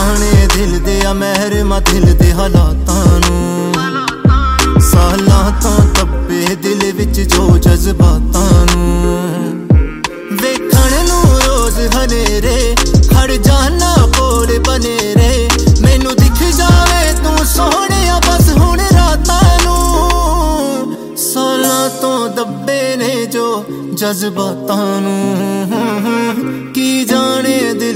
जाने दिल दे आ महर मा दिल दे हालातां नूं सालां तो दब्बे दिल विच जो जज्बातां नूं वेखण नूं रोज हनेरे खड़ जाना कोल बनेरे मैनू दिख जावे तू सोहणिया बस हुण रातां नूं सालां तो दब्बे ने जो जज्बातां नूं की जाने दिल